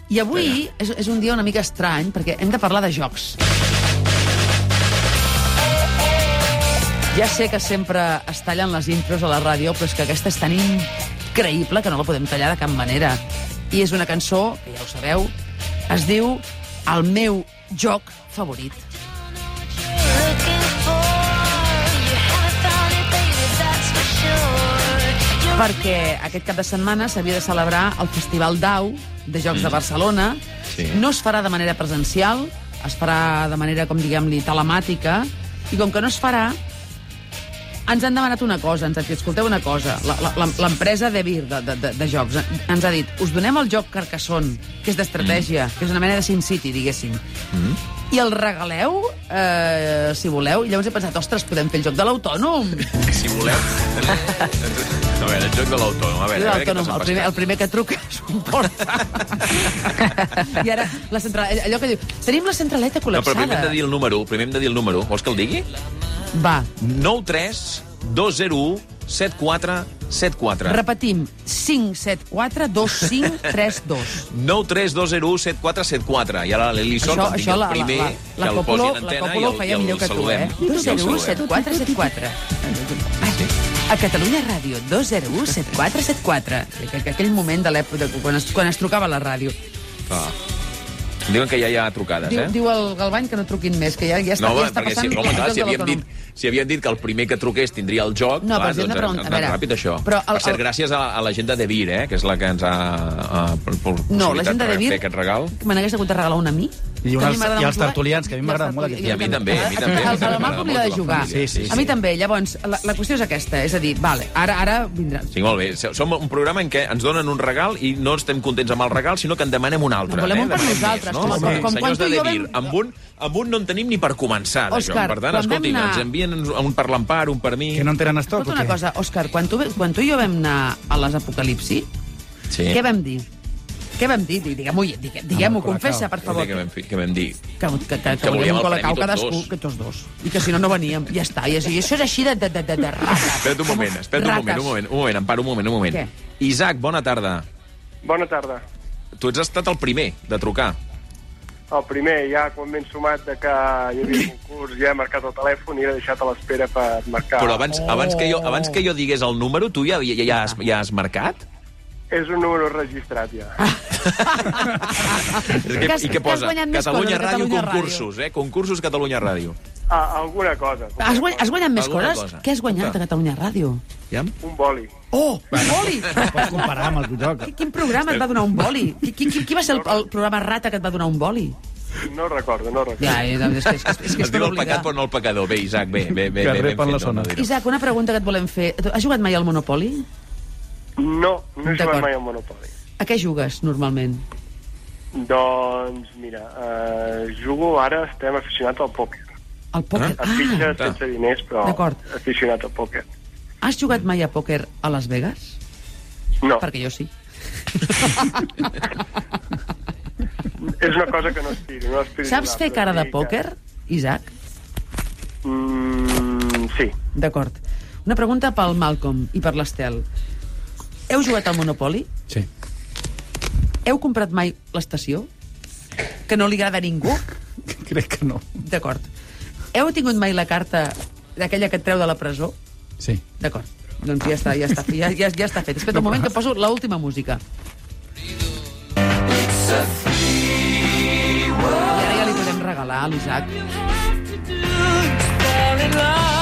I avui és un dia una mica estrany, perquè hem de parlar de jocs. Ja sé que sempre es tallen les intros a la ràdio, però és que aquesta és tan increïble que no la podem tallar de cap manera. I és una cançó, que ja ho sabeu, es diu El meu joc favorit. Perquè aquest cap de setmana s'havia de celebrar el Festival DAU de Jocs de Barcelona. Sí. No es farà de manera presencial, es farà de manera, com diguem-li, telemàtica, i com que no es farà, ens han demanat una cosa, ens ha dit, escolteu una cosa, l'empresa Devir de jocs ens ha dit, us donem el joc Carcassonne, que és d'estratègia, que és una mena de SimCity, diguéssim, i el regaleu, si voleu, i llavors he pensat, ostres, podem fer el joc de l'autònom. Si voleu. A veure, el joc de l'autònom. A veure, el primer que truca s'ho emporta. I ara, allò que diu, tenim la centraleta col·lapsada. No, però primer hem de dir el número. Vols que el digui? Va. 932017474. Repetim, 5742532. 932017474. I ara l'Elison, quan tingui el primer, que el posi en antena i el saludem. 2017474. A Catalunya Ràdio, 2017474. Aquell moment de l'època, quan es trucava a la ràdio. Diuen que ja hi ha trucades, Diu el Galvany que no truquin més, que ja està passant... No, perquè si havien dit que el primer que truqués tindria el joc, no, doncs ens ha anat ràpid, això. Per cert, gràcies a la gent de Devir, que és la que ens ha possibilitat fer aquest regal. Me n'hagués hagut de regalar un a mi. I els tertulians, que a mi m'agrada molt. I a mi també. El Malcom li ha de jugar. A mi també. Llavors, la qüestió és aquesta. És a dir, ara vindrà. Sí, molt bé. Som un programa en què ens donen un regal i no estem contents amb el regal, sinó que en demanem un altre. Volem un per nosaltres. Senyors de Devir, amb un no en tenim ni per començar, d'això. Per tant, escolti, ens envien un per l'Empar, un per mi... Que no en tenen estoc, o què? Una cosa, Òscar, quan tu i jo vam anar a les Apocalipsi, què vam dir? Què vam dir? Diguem-ho, confessa, per favor. Què vam dir? Que volíem un colacau cadascú, que tots dos. I que si no, no veníem. Ja està. I això és així de rates. Espera't un moment, Empar, un moment. Què? Isaac, bona tarda. Bona tarda. Tu ets estat el primer de trucar. El primer, ja quan m'he sumat que hi havia un concurs, ja he marcat el telèfon i he deixat a l'espera per marcar. Però abans que jo digués el número, tu ja has marcat? És un número registrat, ja. I què posa? Catalunya Ràdio concursos, Concursos Catalunya Ràdio. Alguna cosa. Has guanyat més coses? Què has guanyat a Catalunya Ràdio? Un boli. Oh, un boli! Pots comparar amb el joc. Quin programa et va donar un boli? Qui va ser el programa rata que et va donar un boli? No recordo. Ja, és que es diu el pecat però no el pecador. Bé, Isaac, bé. Que repen la zona. Isaac, una pregunta que et volem fer. Has jugat mai al Monopoly? No he jugat mai al Monopoly. A què jugues, normalment? Doncs, mira, ara estem aficionats al pòquer. Al pòquer? A fitxes sense diners, però aficionat al pòquer. Has jugat mai a pòquer a Las Vegas? No. Perquè jo sí. És una cosa que no aspiro. Saps fer cara de pòquer, Isaac? Sí. D'acord. Una pregunta pel Malcolm i per l'Estel. Heu jugat al Monopoly? Sí. Heu comprat mai l'estació? Que no li agrada a ningú? Crec que no. D'acord. Heu tingut mai la carta d'aquella que et treu de la presó? Sí. D'acord. Doncs ja està fet. Espera un moment que poso l'última música. I ara ja li podem regalar a l'Isaac.